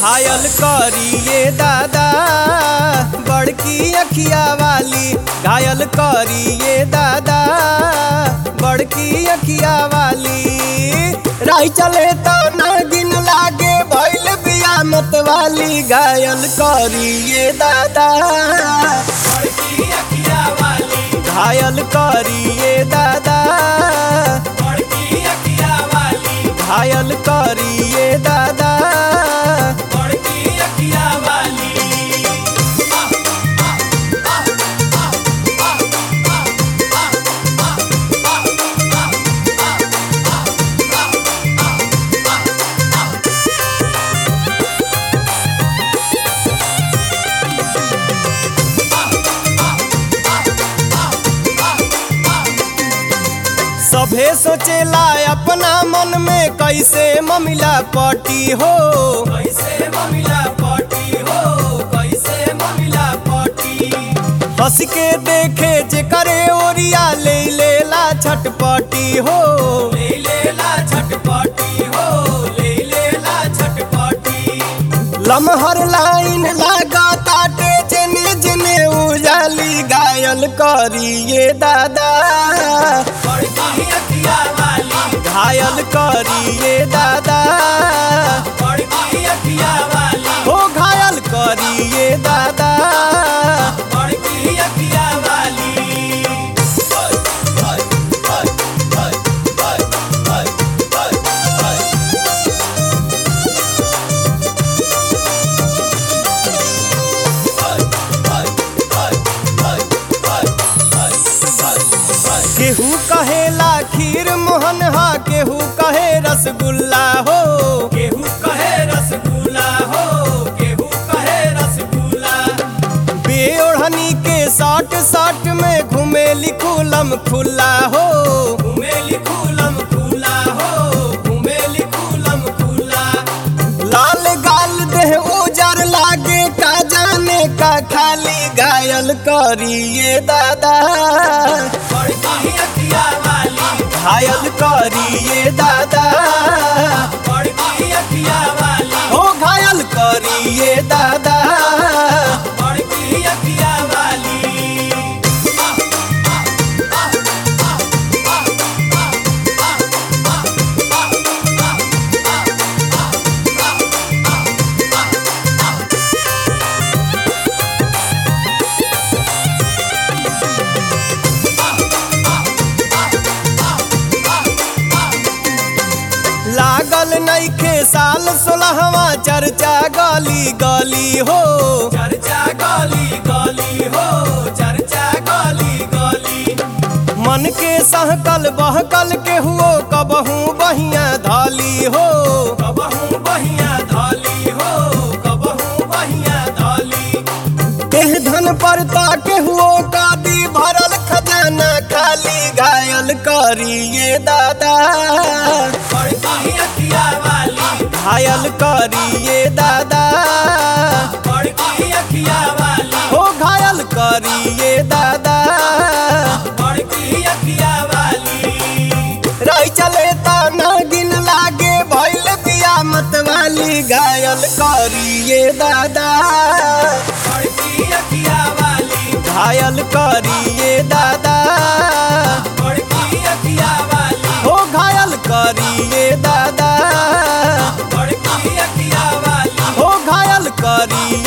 घायल करिए दादा बड़की अखिया वाली, घायल करिए दादा बड़की अखिया वाली। राही चले तो नागिन लागे भइल बियामत वाली, घायल करिए दादा बड़की अखिया वाली, घायल करिए दादा बड़की अखिया वाली, घायल करिए दादा बड़की अखिया वाली। सभे सोचेला अपना मन में कैसे ममिला पटी हो, कैसे ममिला पटी हो, कैसे ममिला पटी। हंस के देखे जे करे ओरिया ले लेला छटपटी हो, ले लेला छटपटी हो, ले लेला छटपटी। लमहर लाइन लागा ताटे जने जने उजाली, घायल करिए दादा बड़की अखिया वाली, घायल करिए दादा बड़की अखिया वाली, हो घायल करिए दादा बड़की अखिया वाली। केहू कहेला खीर मोहन हा, केहू कहे रसगुल्ला हो, केहू कहे रसगुल्ला हो, केहू कहे रसगुल्ला। बेओढ़नी के साट साट में घुमेली खुलम खुला हो, घुमेली खुलम खुला हो, घुमेली खुलम खुला। लाल गाल देह उजर लागे का जाने का खाली, घायल करिए दादा बड़की अखिया वाली, घायल करिए दादा बड़की अखिया वाली, हो घायल करिए दादा बड़की अखिया वाली। लागल नइखे साल 16वां चर्चा गली गली हो, चर्चा गली गली हो, चर्चा गली गली। मन के सहकल बहकल के हुओ कबहू बहिया धाली हो, कबहू बहिया धाली हो, कबहू बहिया धाली। देह धन पर ताके हुओ कादी भरल खजाना खाली, घायल करिए दादा बड़की अखिया वाली, घायल करिए दादा बड़की अखिया वाली, हो घायल करिए दादा बड़की अखिया वाली। रही चले ता नागिन लागे भइल बियामत वाली, घायल करिए दादा बड़की अखिया वाली, घायल करिए दादा बड़की अखिया वाली, हो घायल करिए दादा बड़की अखिया वाली, हो घायल करिए